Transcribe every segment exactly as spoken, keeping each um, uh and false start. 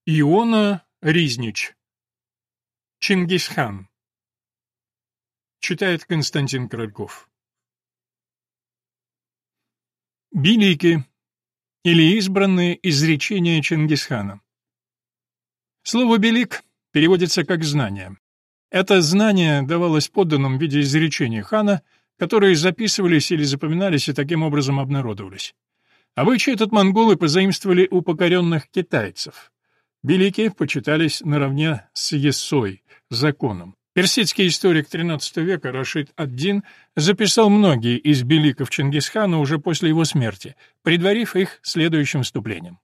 Иона Ризнич. Чингисхан. Читает Константин Корольков. Билики или избранные изречения Чингисхана. Слово «белик» переводится как «знание». Это знание давалось подданным в виде изречений хана, которые записывались или запоминались и таким образом обнародовались. Обычай этот монголы позаимствовали у покоренных китайцев. Белики почитались наравне с ессой, законом. Персидский историк тринадцатого века Рашид ад-Дин записал многие из беликов Чингисхана уже после его смерти, предварив их следующим вступлением.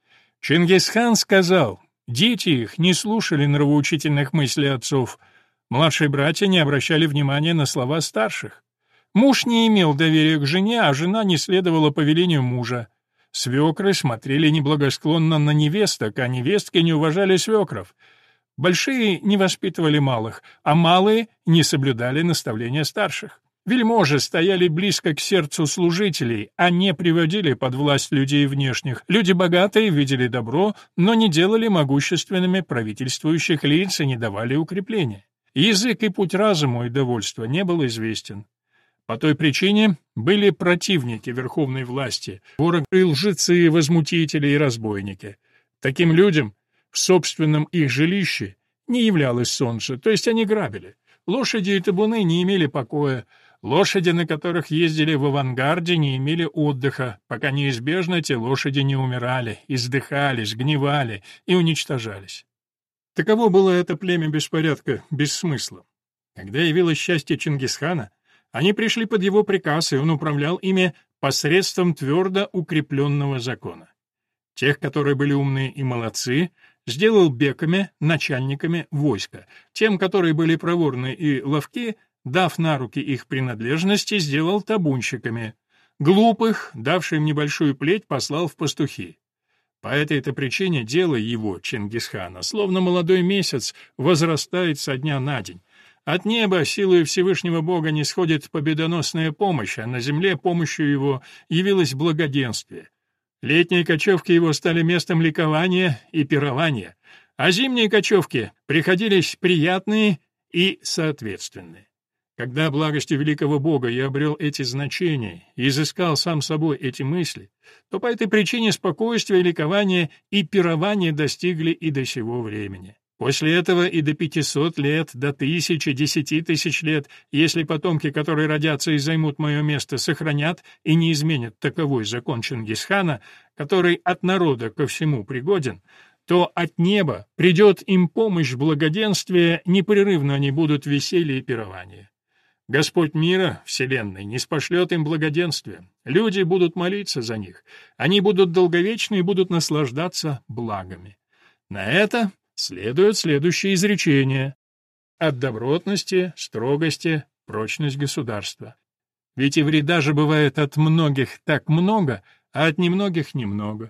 Чингисхан сказал: «Дети их не слушали нравоучительных мыслей отцов, младшие братья не обращали внимания на слова старших. Муж не имел доверия к жене, а жена не следовала повелению мужа. Свекры смотрели неблагосклонно на невесток, а невестки не уважали свекров. Большие не воспитывали малых, а малые не соблюдали наставления старших. Вельможи стояли близко к сердцу служителей, а не приводили под власть людей внешних. Люди богатые видели добро, но не делали могущественными правительствующих лиц и не давали укрепления. Язык и путь разуму и довольства не был известен. По той причине были противники верховной власти, воры, лжецы, возмутители и разбойники. Таким людям в собственном их жилище не являлось солнце, то есть они грабили. Лошади и табуны не имели покоя, лошади, на которых ездили в авангарде, не имели отдыха, пока неизбежно те лошади не умирали, издыхали, сгнивали и уничтожались. Таково было это племя беспорядка, без смысла. Когда явилось счастье Чингисхана, они пришли под его приказ, и он управлял ими посредством твердо укрепленного закона. Тех, которые были умные и молодцы, сделал беками, начальниками войска. Тем, которые были проворны и ловки, дав на руки их принадлежности, сделал табунщиками. Глупых, давший им небольшую плеть, послал в пастухи. По этой-то причине дело его, Чингисхана, словно молодой месяц, возрастает со дня на день. От неба силою Всевышнего Бога не сходит победоносная помощь, а на земле помощью его явилось благоденствие. Летние кочевки его стали местом ликования и пирования, а зимние кочевки приходились приятные и соответственные. Когда благостью великого Бога я обрел эти значения и изыскал сам собой эти мысли, то по этой причине спокойствие, ликование и пирование достигли и до сего времени. После этого и до пятисот лет, до тысячи, десяти тысяч лет, если потомки, которые родятся и займут мое место, сохранят и не изменят таковой закон Чингисхана, который от народа ко всему пригоден, то от неба придет им помощь благоденствия, непрерывно они будут веселье и пирование. Господь мира, вселенной, не спошлет им благоденствия. Люди будут молиться за них. Они будут долговечны и будут наслаждаться благами. На это следует следующее изречение: от добротности, строгости, прочность государства. Ведь и вреда же бывает от многих так много, а от немногих немного.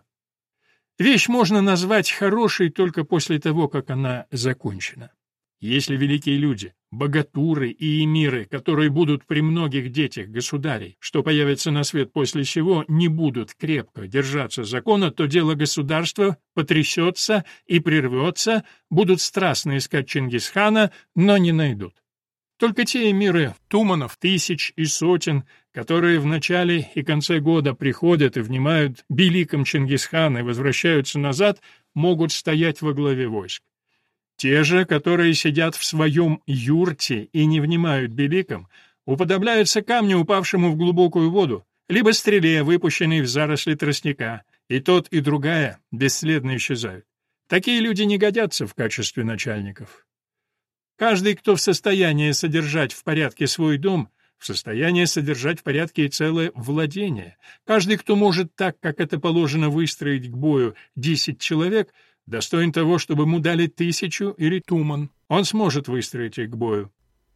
Вещь можно назвать хорошей только после того, как она закончена. Если великие люди, богатуры и эмиры, которые будут при многих детях государей, что появятся на свет после сего, не будут крепко держаться закона, то дело государства потрясется и прервется, будут страстно искать Чингисхана, но не найдут. Только те эмиры, туманов, тысяч и сотен, которые в начале и конце года приходят и внимают беликам Чингисхана и возвращаются назад, могут стоять во главе войск. Те же, которые сидят в своем юрте и не внимают беликам, уподобляются камню, упавшему в глубокую воду, либо стреле, выпущенной в заросли тростника, и тот, и другая бесследно исчезают. Такие люди не годятся в качестве начальников. Каждый, кто в состоянии содержать в порядке свой дом, в состоянии содержать в порядке и целое владение. Каждый, кто может так, как это положено, выстроить к бою десять человек, достоин того, чтобы ему дали тысячу или туман. Он сможет выстроить их к бою.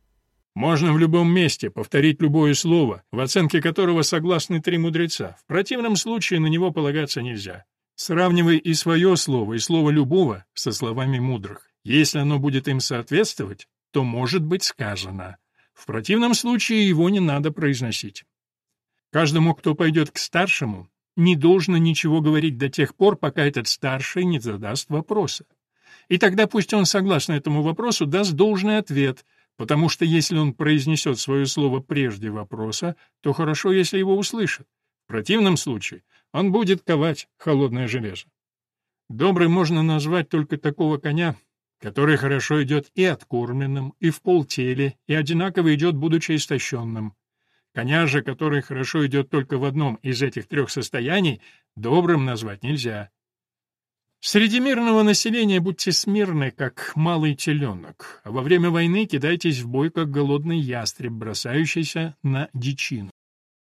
Можно в любом месте повторить любое слово, в оценке которого согласны три мудреца. В противном случае на него полагаться нельзя. Сравнивай и свое слово, и слово любого со словами мудрых. Если оно будет им соответствовать, то может быть сказано. В противном случае его не надо произносить. Каждому, кто пойдет к старшему, не должно ничего говорить до тех пор, пока этот старший не задаст вопроса. И тогда пусть он, согласно этому вопросу, даст должный ответ, потому что если он произнесет свое слово прежде вопроса, то хорошо, если его услышат. В противном случае он будет ковать холодное железо. Добрым можно назвать только такого коня, который хорошо идет и откормленным, и в полтеле, и одинаково идет, будучи истощенным. Коня же, который хорошо идет только в одном из этих трех состояний, добрым назвать нельзя. Среди мирного населения будьте смирны, как малый теленок, а во время войны кидайтесь в бой, как голодный ястреб, бросающийся на дичину.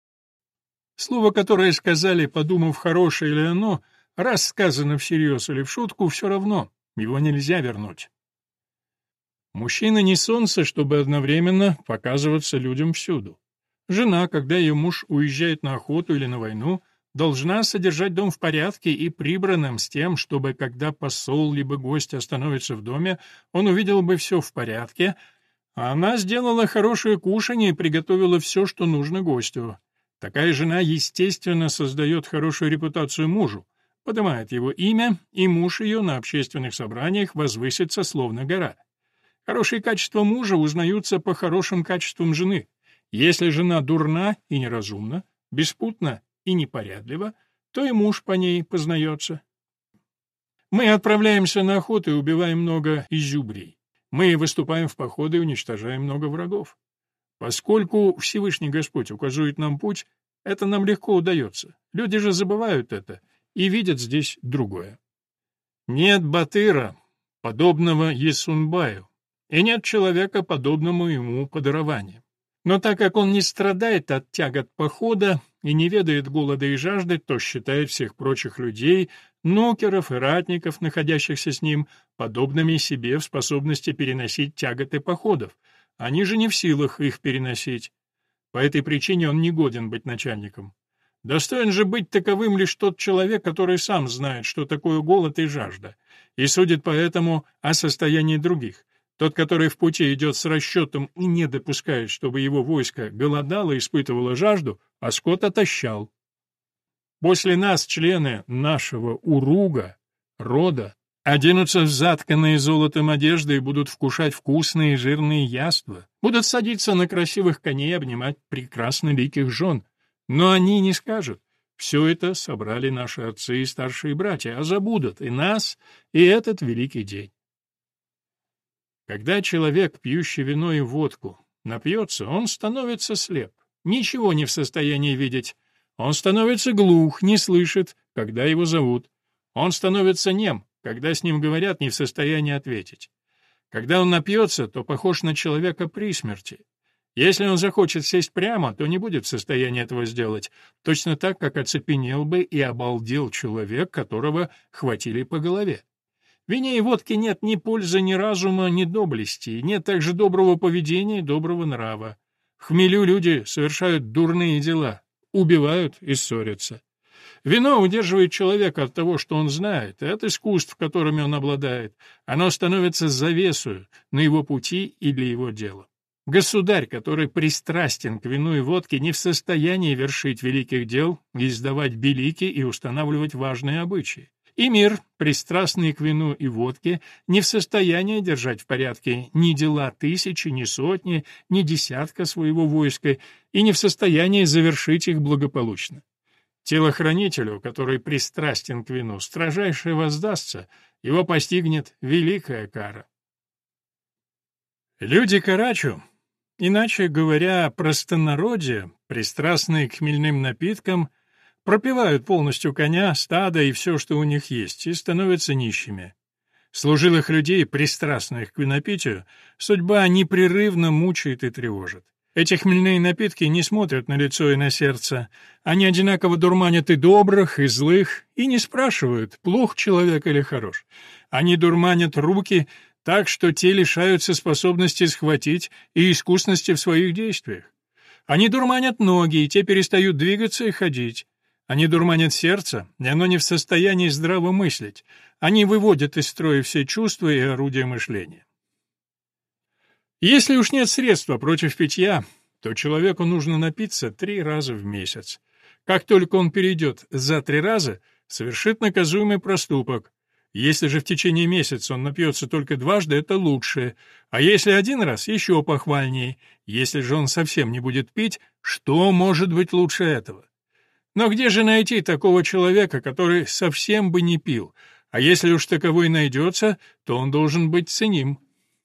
Слово, которое сказали, подумав, хорошее ли оно, раз сказано всерьез или в шутку, все равно, его нельзя вернуть. Мужчина не солнце, чтобы одновременно показываться людям всюду. Жена, когда ее муж уезжает на охоту или на войну, должна содержать дом в порядке и прибранным с тем, чтобы, когда посол либо гость остановится в доме, он увидел бы все в порядке, а она сделала хорошее кушанье и приготовила все, что нужно гостю. Такая жена, естественно, создает хорошую репутацию мужу, поднимает его имя, и муж ее на общественных собраниях возвысится словно гора. Хорошие качества мужа узнаются по хорошим качествам жены. Если жена дурна и неразумна, беспутна и непорядлива, то и муж по ней познается. Мы отправляемся на охоту и убиваем много изюбрей. Мы выступаем в походы и уничтожаем много врагов. Поскольку Всевышний Господь указывает нам путь, это нам легко удается. Люди же забывают это и видят здесь другое. Нет батыра, подобного Есунбаю, и нет человека, подобному ему по дарованию. Но так как он не страдает от тягот похода и не ведает голода и жажды, то считает всех прочих людей, нукеров и ратников, находящихся с ним, подобными себе в способности переносить тяготы походов. Они же не в силах их переносить. По этой причине он не годен быть начальником. Достоин же быть таковым лишь тот человек, который сам знает, что такое голод и жажда, и судит поэтому о состоянии других. Тот, который в пути идет с расчетом и не допускает, чтобы его войско голодало и испытывало жажду, а скот отощал. После нас члены нашего уруга, рода, оденутся в затканные золотом одежды и будут вкушать вкусные и жирные яства, будут садиться на красивых коней и обнимать прекрасно ликих жен. Но они не скажут: все это собрали наши отцы и старшие братья, а забудут и нас, и этот великий день. Когда человек, пьющий вино и водку, напьется, он становится слеп, ничего не в состоянии видеть. Он становится глух, не слышит, когда его зовут. Он становится нем, когда с ним говорят, не в состоянии ответить. Когда он напьется, то похож на человека при смерти. Если он захочет сесть прямо, то не будет в состоянии этого сделать, точно так, как оцепенел бы и обалдел человек, которого хватили по голове. В вине и водке нет ни пользы, ни разума, ни доблести, нет также доброго поведения и доброго нрава. В хмелю люди совершают дурные дела, убивают и ссорятся. Вино удерживает человека от того, что он знает, и от искусств, которыми он обладает. Оно становится завесою на его пути и для его дела. Государь, который пристрастен к вину и водке, не в состоянии вершить великих дел, издавать белики и устанавливать важные обычаи. И мир, пристрастный к вину и водке, не в состоянии держать в порядке ни дела тысячи, ни сотни, ни десятка своего войска, и не в состоянии завершить их благополучно. Телохранителю, который пристрастен к вину, строжайше воздастся, его постигнет великая кара. Люди Карачу, иначе говоря, простонародье, пристрастные к хмельным напиткам, пропивают полностью коня, стадо и все, что у них есть, и становятся нищими. Служилых людей, пристрастных к винопитию, судьба непрерывно мучает и тревожит. Эти хмельные напитки не смотрят на лицо и на сердце. Они одинаково дурманят и добрых, и злых, и не спрашивают, плох человек или хорош. Они дурманят руки так, что те лишаются способности схватить и искусности в своих действиях. Они дурманят ноги, и те перестают двигаться и ходить. Они дурманят сердце, и оно не в состоянии здраво мыслить. Они выводят из строя все чувства и орудия мышления. Если уж нет средства против питья, то человеку нужно напиться три раза в месяц. Как только он перейдет за три раза, совершит наказуемый проступок. Если же в течение месяца он напьется только дважды, это лучше. А если один раз, еще похвальнее. Если же он совсем не будет пить, что может быть лучше этого? Но где же найти такого человека, который совсем бы не пил? А если уж таковой найдется, то он должен быть ценим.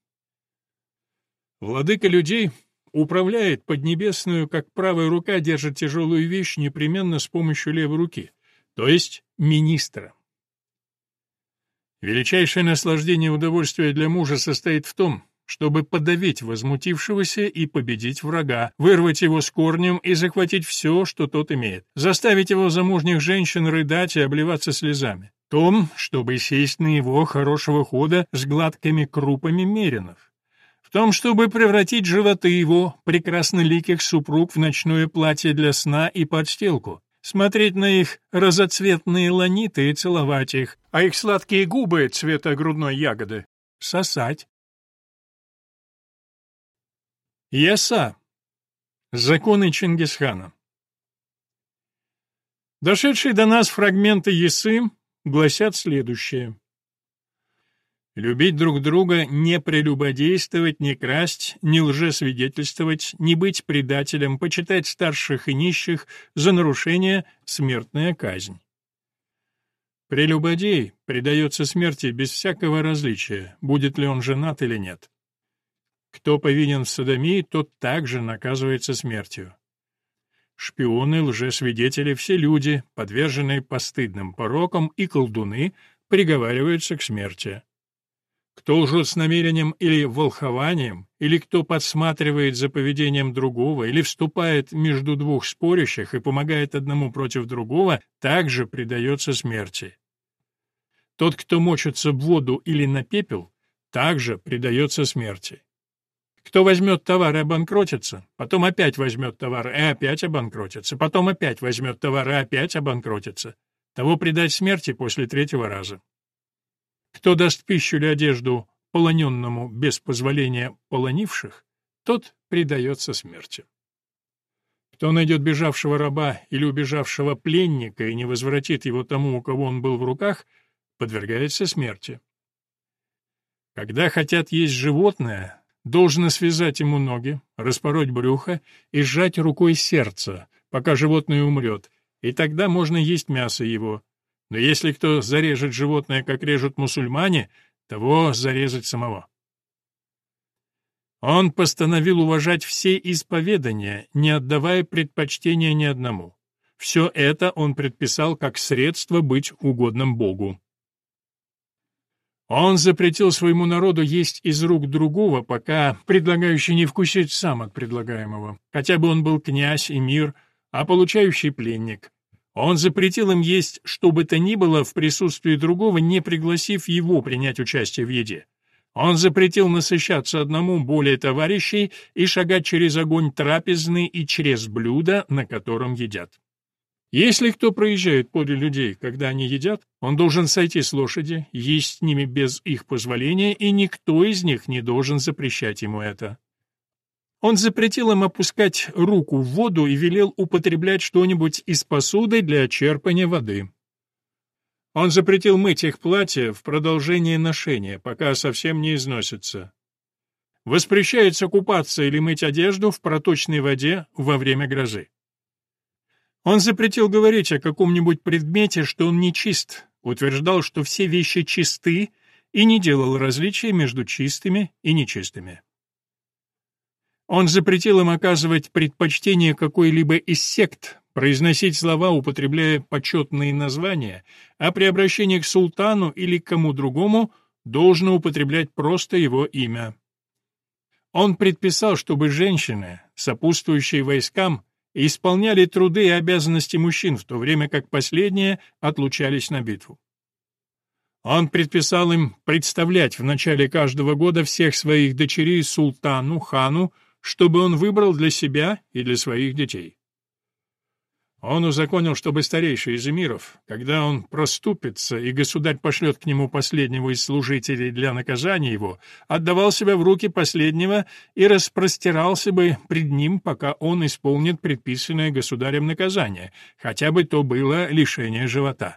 Владыка людей управляет Поднебесную, как правая рука держит тяжелую вещь непременно с помощью левой руки, то есть министра. Величайшее наслаждение и удовольствие для мужа состоит в том, чтобы подавить возмутившегося и победить врага, вырвать его с корнем и захватить все, что тот имеет, заставить его замужних женщин рыдать и обливаться слезами. В том, чтобы сесть на его хорошего хода с гладкими крупами меринов. В том, чтобы превратить животы его, прекрасноликих супруг, в ночное платье для сна и подстилку. Смотреть на их разоцветные ланиты и целовать их, а их сладкие губы цвета грудной ягоды сосать. Яса. Законы Чингисхана. Дошедшие до нас фрагменты Ясы гласят следующее. Любить друг друга, не прелюбодействовать, не красть, не лжесвидетельствовать, не быть предателем, почитать старших и нищих, за нарушение — смертная казнь. Прелюбодей предается смерти без всякого различия, будет ли он женат или нет. Кто повинен в содомии, тот также наказывается смертью. Шпионы, лжесвидетели, все люди, подверженные постыдным порокам, и колдуны приговариваются к смерти. Кто лжет с намерением или волхованием, или кто подсматривает за поведением другого, или вступает между двух спорящих и помогает одному против другого, также предается смерти. Тот, кто мочится в воду или на пепел, также предается смерти. Кто возьмет товар и обанкротится, потом опять возьмет товар и опять обанкротится, потом опять возьмет товар и опять обанкротится, того предать смерти после третьего раза. Кто даст пищу или одежду полоненному без позволения полонивших, тот предается смерти. Кто найдет бежавшего раба или убежавшего пленника и не возвратит его тому, у кого он был в руках, подвергается смерти. Когда хотят есть животное, должно связать ему ноги, распороть брюхо и сжать рукой сердце, пока животное умрет, и тогда можно есть мясо его. Но если кто зарежет животное, как режут мусульмане, того зарезать самого. Он постановил уважать все исповедания, не отдавая предпочтения ни одному. Все это он предписал как средство быть угодным Богу. Он запретил своему народу есть из рук другого, пока предлагающий не вкусит сам от предлагаемого, хотя бы он был князь и мир, а получающий пленник. Он запретил им есть что бы то ни было в присутствии другого, не пригласив его принять участие в еде. Он запретил насыщаться одному более товарищей и шагать через огонь трапезный и через блюдо, на котором едят. Если кто проезжает подле людей, когда они едят, он должен сойти с лошади, есть с ними без их позволения, и никто из них не должен запрещать ему это. Он запретил им опускать руку в воду и велел употреблять что-нибудь из посуды для черпания воды. Он запретил мыть их платья в продолжение ношения, пока совсем не износятся. Воспрещается купаться или мыть одежду в проточной воде во время грозы. Он запретил говорить о каком-нибудь предмете, что он нечист, утверждал, что все вещи чисты, и не делал различия между чистыми и нечистыми. Он запретил им оказывать предпочтение какой-либо из сект, произносить слова, употребляя почетные названия, а при обращении к султану или к кому другому должно употреблять просто его имя. Он предписал, чтобы женщины, сопутствующие войскам, исполняли труды и обязанности мужчин, в то время как последние отлучались на битву. Он предписал им представлять в начале каждого года всех своих дочерей султану, хану, чтобы он выбрал для себя и для своих детей. Он узаконил, чтобы старейший из эмиров, когда он проступится и государь пошлет к нему последнего из служителей для наказания его, отдавал себя в руки последнего и распростирался бы пред ним, пока он исполнит предписанное государем наказание, хотя бы то было лишение живота.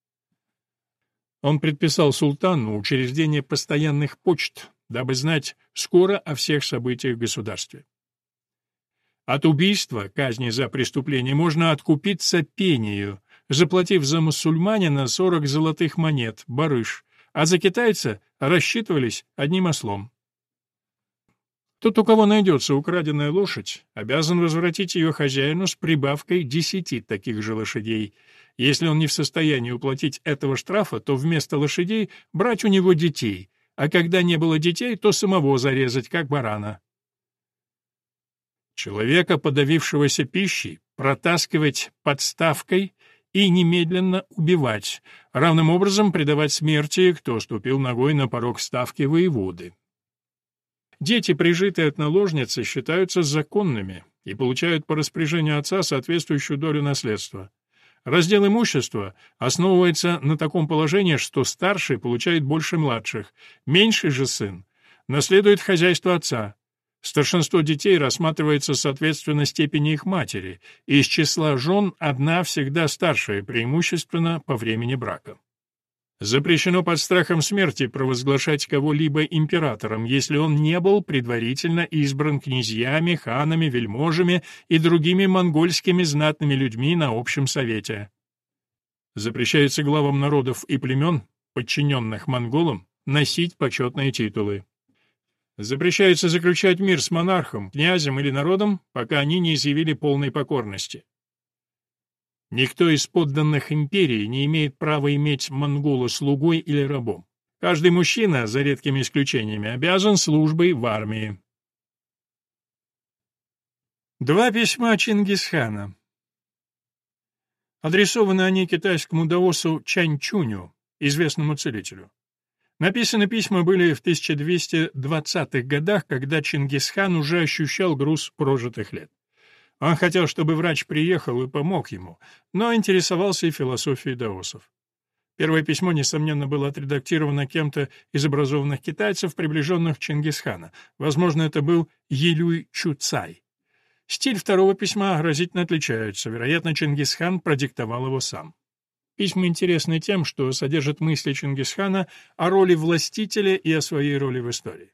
Он предписал султану учреждение постоянных почт, дабы знать скоро о всех событиях в государстве. От убийства, казни за преступление, можно откупиться пению, заплатив за мусульманина сорок золотых монет, барыш, а за китайца рассчитывались одним ослом. Тот, у кого найдется украденная лошадь, обязан возвратить ее хозяину с прибавкой десяти таких же лошадей. Если он не в состоянии уплатить этого штрафа, то вместо лошадей брать у него детей, а когда не было детей, то самого зарезать, как барана. Человека, подавившегося пищей, протаскивать подставкой и немедленно убивать, равным образом предавать смерти, кто ступил ногой на порог ставки воеводы. Дети, прижитые от наложницы, считаются законными и получают по распоряжению отца соответствующую долю наследства. Раздел имущества основывается на таком положении, что старший получает больше младших, меньший же сын наследует хозяйство отца. Старшинство детей рассматривается соответственно степени их матери, и из числа жен одна всегда старшая, преимущественно по времени брака. Запрещено под страхом смерти провозглашать кого-либо императором, если он не был предварительно избран князьями, ханами, вельможами и другими монгольскими знатными людьми на общем совете. Запрещается главам народов и племен, подчиненных монголам, носить почетные титулы. Запрещается заключать мир с монархом, князем или народом, пока они не изъявили полной покорности. Никто из подданных империи не имеет права иметь монгола слугой или рабом. Каждый мужчина, за редкими исключениями, обязан службой в армии. Два письма Чингисхана. Адресованы они китайскому даосу Чанчуню, известному целителю. Написаны письма были в тысяча двести двадцатых годах, когда Чингисхан уже ощущал груз прожитых лет. Он хотел, чтобы врач приехал и помог ему, но интересовался и философией даосов. Первое письмо, несомненно, было отредактировано кем-то из образованных китайцев, приближенных Чингисхана. Возможно, это был Елюй Чуцай. Стиль второго письма разительно отличается. Вероятно, Чингисхан продиктовал его сам. Письма интересны тем, что содержат мысли Чингисхана о роли властителя и о своей роли в истории.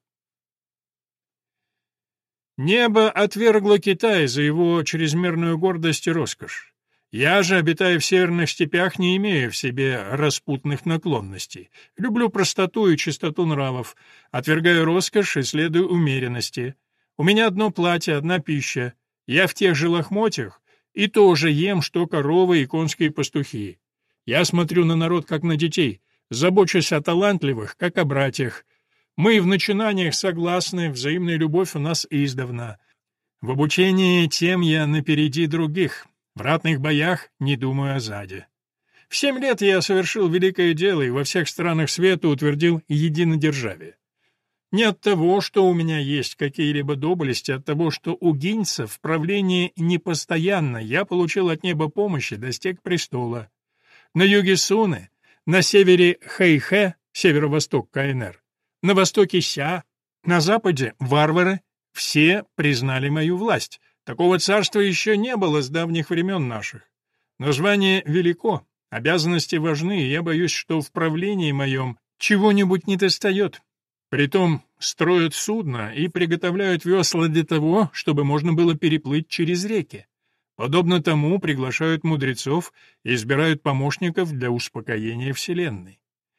Небо отвергло Китай за его чрезмерную гордость и роскошь. Я же, обитая в северных степях, не имею в себе распутных наклонностей. Люблю простоту и чистоту нравов, отвергаю роскошь и следую умеренности. У меня одно платье, одна пища. Я в тех же лохмотьях и тоже ем, что коровы и конские пастухи. Я смотрю на народ, как на детей, забочусь о талантливых, как о братьях. Мы в начинаниях согласны, взаимная любовь у нас издавна. В обучении тем я напереди других, в ратных боях не думаю о заде. В семь лет я совершил великое дело и во всех странах света утвердил единодержавие. Не от того, что у меня есть какие-либо доблести, а от того, что у гиньца в правлении непостоянно я получил от неба помощи, достиг престола. На юге Суны, на севере Хэйхэ, северо-восток КНР, на востоке Ся, на западе варвары, все признали мою власть. Такого царства еще не было с давних времен наших. Но звание велико, обязанности важны, и я боюсь, что в правлении моем чего-нибудь недостает. Притом строят судно и приготовляют весла для того, чтобы можно было переплыть через реки. Подобно тому приглашают мудрецов и избирают помощников для успокоения Вселенной.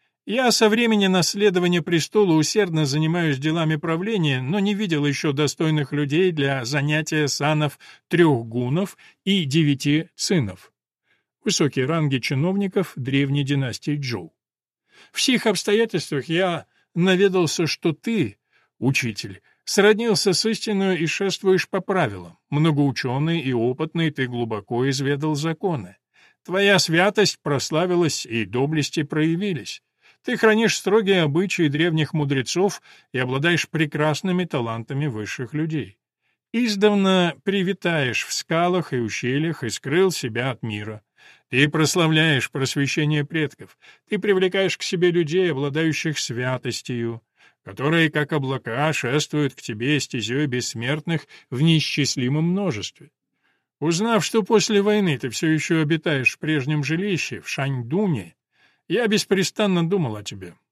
Я со времени наследования престола усердно занимаюсь делами правления, но не видел еще достойных людей для занятия санов трех гунов и девяти цинов. Высокие ранги чиновников древней династии Чжоу. В сих обстоятельствах я наведался, что ты, учитель, сроднился с истиною и шествуешь по правилам. Многоученый и опытный, ты глубоко изведал законы. Твоя святость прославилась, и доблести проявились. Ты хранишь строгие обычаи древних мудрецов и обладаешь прекрасными талантами высших людей. издавна привитаешь в скалах и ущельях и скрыл себя от мира. Ты прославляешь просвещение предков, ты привлекаешь к себе людей, обладающих святостью, которые, как облака, шествуют к тебе стезей бессмертных в неисчислимом множестве. Узнав, что после войны ты все еще обитаешь в прежнем жилище, в Шаньдуне, я беспрестанно думал о тебе.